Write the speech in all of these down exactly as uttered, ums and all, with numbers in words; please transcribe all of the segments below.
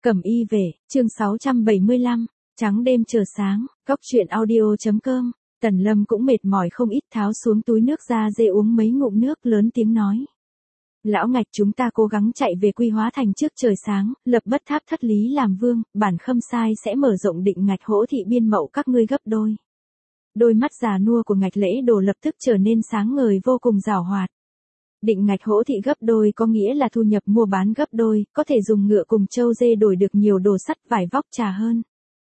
Cẩm y về, chương sáu trăm bảy mươi lăm, trắng đêm chờ sáng, góc chuyện audio.com, Tần Lâm cũng mệt mỏi không ít tháo xuống túi nước ra dê uống mấy ngụm nước lớn tiếng nói. Lão Ngạch chúng ta cố gắng chạy về Quy Hóa Thành trước trời sáng, lập bất tháp thất lý làm vương, bản Khâm Sai sẽ mở rộng định Ngạch hỗ thị biên mậu các ngươi gấp đôi. Đôi mắt già nua của Ngạch Lễ Đồ lập tức trở nên sáng ngời vô cùng giảo hoạt. Định ngạch hỗ thị gấp đôi có nghĩa là thu nhập mua bán gấp đôi, có thể dùng ngựa cùng trâu dê đổi được nhiều đồ sắt vải vóc trà hơn.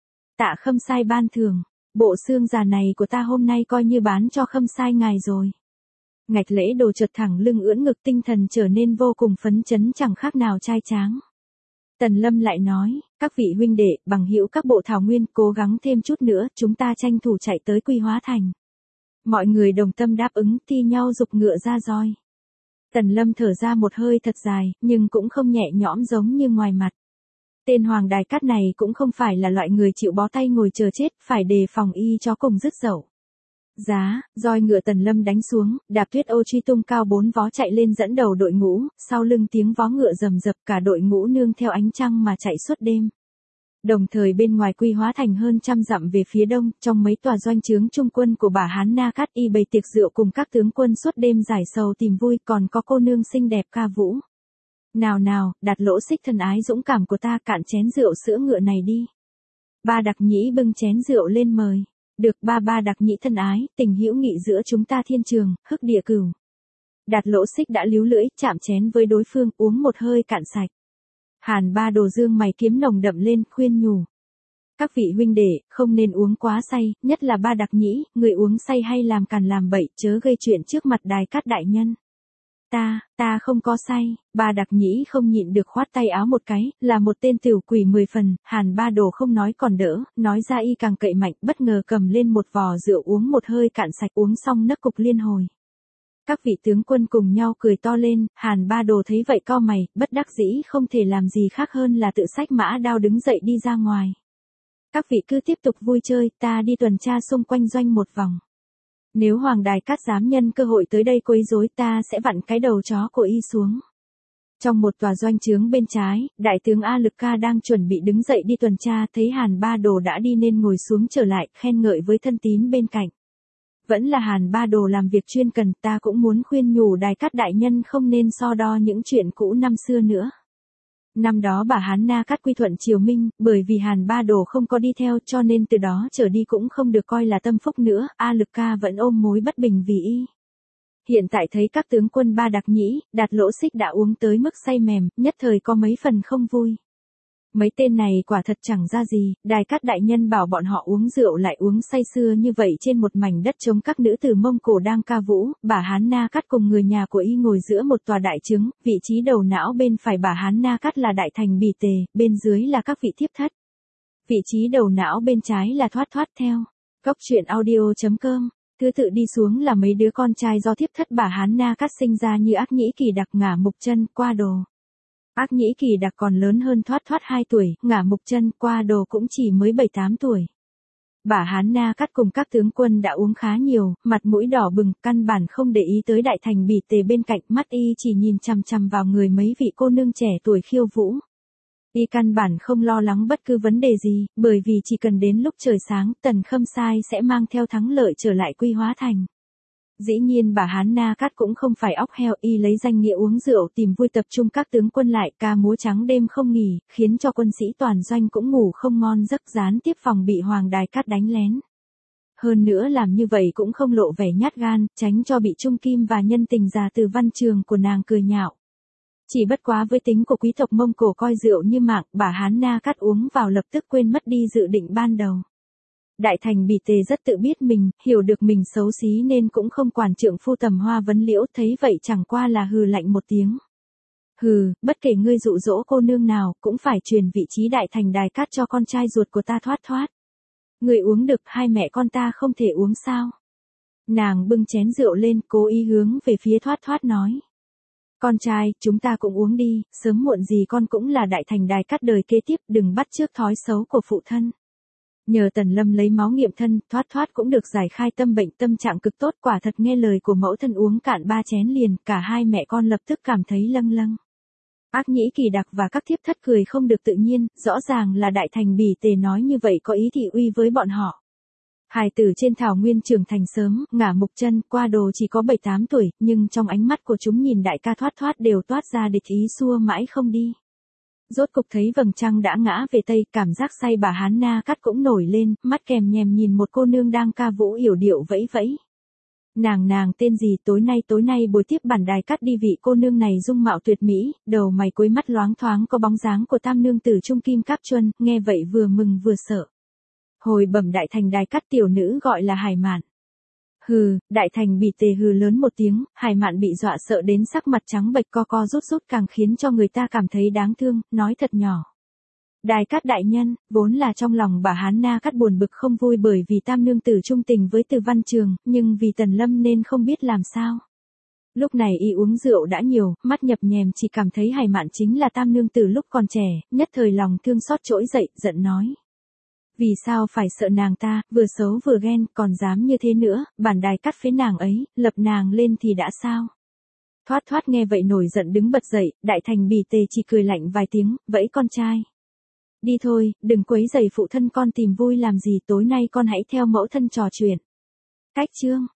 Tạ Khâm Sai ban thưởng, bộ xương già này của ta hôm nay coi như bán cho Khâm Sai ngài rồi. Ngạch Lễ Đồ chợt thẳng lưng ưỡn ngực tinh thần trở nên vô cùng phấn chấn chẳng khác nào trai tráng. Tần Lâm lại nói, các vị huynh đệ, bằng hữu các bộ thảo nguyên cố gắng thêm chút nữa, chúng ta tranh thủ chạy tới Quy Hóa Thành. Mọi người đồng tâm đáp ứng thi nhau giục ngựa ra roi. Tần Lâm thở ra một hơi thật dài, nhưng cũng không nhẹ nhõm giống như ngoài mặt. Tên Hoàng Đài Cát này cũng không phải là loại người chịu bó tay ngồi chờ chết, phải đề phòng y cho cùng dứt dậu. Giá, roi ngựa Tần Lâm đánh xuống, đạp tuyết ô truy tung cao bốn vó chạy lên dẫn đầu đội ngũ, sau lưng tiếng vó ngựa rầm rập cả đội ngũ nương theo ánh trăng mà chạy suốt đêm. Đồng thời bên ngoài Quy Hóa Thành hơn trăm dặm về phía đông, trong mấy tòa doanh trướng trung quân của bà Hán Na Cát y bày tiệc rượu cùng các tướng quân suốt đêm giải sầu tìm vui, còn có cô nương xinh đẹp ca vũ. Nào nào, đặt lỗ xích thân ái dũng cảm của ta cạn chén rượu sữa ngựa này đi. Ba Đặc Nhĩ bưng chén rượu lên mời. Được ba ba Đặc Nhĩ thân ái, tình hữu nghị giữa chúng ta thiên trường, hức địa cửu. Đạt lỗ xích đã líu lưỡi, chạm chén với đối phương uống một hơi cạn sạch. Hàn Ba Đồ dương mày kiếm nồng đậm lên, khuyên nhủ. Các vị huynh đệ, không nên uống quá say, nhất là Ba Đặc Nhĩ, người uống say hay làm càn làm bậy, chớ gây chuyện trước mặt Đài Cát đại nhân. Ta, ta không có say, Ba Đặc Nhĩ không nhịn được khoát tay áo một cái, là một tên tiểu quỷ mười phần, Hàn Ba Đồ không nói còn đỡ, nói ra y càng cậy mạnh, bất ngờ cầm lên một vò rượu uống một hơi cạn sạch uống xong nấc cục liên hồi. Các vị tướng quân cùng nhau cười to lên, Hàn Ba Đồ thấy vậy cau mày, bất đắc dĩ không thể làm gì khác hơn là tự xách mã đao đứng dậy đi ra ngoài. Các vị cứ tiếp tục vui chơi, ta đi tuần tra xung quanh doanh một vòng. Nếu Hoàng Đài Cát dám nhân cơ hội tới đây quấy rối ta sẽ vặn cái đầu chó của y xuống. Trong một tòa doanh trướng bên trái, đại tướng A Lực Ca đang chuẩn bị đứng dậy đi tuần tra, thấy Hàn Ba Đồ đã đi nên ngồi xuống trở lại, khen ngợi với thân tín bên cạnh. Vẫn là Hàn Ba Đồ làm việc chuyên cần, ta cũng muốn khuyên nhủ Đài Cát đại nhân không nên so đo những chuyện cũ năm xưa nữa. Năm đó bà Hán Na Cát quy thuận triều Minh, bởi vì Hàn Ba Đồ không có đi theo cho nên từ đó trở đi cũng không được coi là tâm phúc nữa, A Lực Ca vẫn ôm mối bất bình vì y. Hiện tại thấy các tướng quân Ba Đặc Nhĩ, Đạt lỗ xích đã uống tới mức say mềm, nhất thời có mấy phần không vui. Mấy tên này quả thật chẳng ra gì, Đài Cát đại nhân bảo bọn họ uống rượu lại uống say sưa như vậy trên một mảnh đất trống các nữ tử Mông Cổ đang ca vũ, bà Hán Na Cát cùng người nhà của y ngồi giữa một tòa đại trướng, vị trí đầu não bên phải bà Hán Na Cát là đại thành Bỉ Tề, bên dưới là các vị thiếp thất. Vị trí đầu não bên trái là Thoát Thoát theo. Góc chuyện audio.com, thứ tự đi xuống là mấy đứa con trai do thiếp thất bà Hán Na Cát sinh ra như Ác Nhĩ Kỳ Đặc Ngả Mục Chân, Qua Đồ. Ác Nhĩ Kỳ Đặc còn lớn hơn Thoát Thoát hai tuổi, Ngả Mục Chân, Qua Đồ cũng chỉ mới bảy tám tuổi. Bà Hán Na Cát cùng các tướng quân đã uống khá nhiều, mặt mũi đỏ bừng, căn bản không để ý tới đại thành Bỉ Tề bên cạnh, mắt y chỉ nhìn chằm chằm vào người mấy vị cô nương trẻ tuổi khiêu vũ. Y căn bản không lo lắng bất cứ vấn đề gì, bởi vì chỉ cần đến lúc trời sáng, Tần Khâm Sai sẽ mang theo thắng lợi trở lại Quy Hóa Thành. Dĩ nhiên bà Hán Na Cát cũng không phải óc heo, y lấy danh nghĩa uống rượu tìm vui tập trung các tướng quân lại ca múa trắng đêm không nghỉ, khiến cho quân sĩ toàn doanh cũng ngủ không ngon giấc, gián tiếp phòng bị Hoàng Đài Cát đánh lén. Hơn nữa làm như vậy cũng không lộ vẻ nhát gan, tránh cho bị Trung Kim và nhân tình già từ văn trường của nàng cười nhạo. Chỉ bất quá với tính của quý tộc Mông Cổ coi rượu như mạng, bà Hán Na Cát uống vào lập tức quên mất đi dự định ban đầu. Đại thành Bỉ Tề rất tự biết mình, hiểu được mình xấu xí nên cũng không quản trượng phu Tầm Hoa Vấn Liễu, thấy vậy chẳng qua là hừ lạnh một tiếng. Hừ, bất kể ngươi dụ dỗ cô nương nào, cũng phải truyền vị trí đại thành Đài Cát cho con trai ruột của ta Thoát Thoát. Ngươi uống được, hai mẹ con ta không thể uống sao? Nàng bưng chén rượu lên, cố ý hướng về phía Thoát Thoát nói. Con trai, chúng ta cũng uống đi, sớm muộn gì con cũng là đại thành Đài Cát đời kế tiếp, đừng bắt chước thói xấu của phụ thân. Nhờ Tần Lâm lấy máu nghiệm thân, Thoát Thoát cũng được giải khai tâm bệnh, tâm trạng cực tốt, quả thật nghe lời của mẫu thân uống cạn ba chén liền, cả hai mẹ con lập tức cảm thấy lâng lâng. Ác Nhĩ Kỳ Đặc và các thiếp thất cười không được tự nhiên, rõ ràng là Đại Thành Bỉ Tề nói như vậy có ý thị uy với bọn họ. Hài tử trên thảo nguyên trưởng thành sớm, ngả mục chân, qua đồ chỉ có bảy tám tuổi, nhưng trong ánh mắt của chúng nhìn đại ca thoát thoát đều toát ra địch ý xua mãi không đi. Rốt cục thấy vầng trăng đã ngã về tây, cảm giác say bà Hán Na Cắt cũng nổi lên, mắt kèm nhèm nhìn một cô nương đang ca vũ yểu điệu vẫy vẫy. Nàng nàng tên gì, tối nay tối nay buổi tiếp bản Đài Cắt đi, vị cô nương này dung mạo tuyệt mỹ, đầu mày cuối mắt loáng thoáng có bóng dáng của tam nương tử Trung Kim Cáp Chuân, nghe vậy vừa mừng vừa sợ. Hồi bẩm Đại Thành Đài Cắt, tiểu nữ gọi là Hải Mạn. Hừ, Đại Thành Bỉ Tề hừ lớn một tiếng, Hải Mạn bị dọa sợ đến sắc mặt trắng bệch co co rút rút càng khiến cho người ta cảm thấy đáng thương, nói thật nhỏ. Đài Cát đại nhân, vốn là trong lòng bà Hán Na Cắt buồn bực không vui bởi vì tam nương tử trung tình với Từ Văn Trường, nhưng vì Tần Lâm nên không biết làm sao. Lúc này y uống rượu đã nhiều, mắt nhập nhèm chỉ cảm thấy Hải Mạn chính là tam nương tử lúc còn trẻ, nhất thời lòng thương xót trỗi dậy, giận nói. Vì sao phải sợ nàng ta, vừa xấu vừa ghen, còn dám như thế nữa, bản Đài Cắt phế nàng ấy, lập nàng lên thì đã sao? Thoát thoát nghe vậy nổi giận đứng bật dậy, Đại Thành Bỉ Tề chỉ cười lạnh vài tiếng, vẫy con trai. Đi thôi, đừng quấy rầy phụ thân con tìm vui làm gì, tối nay con hãy theo mẫu thân trò chuyện. Cách chương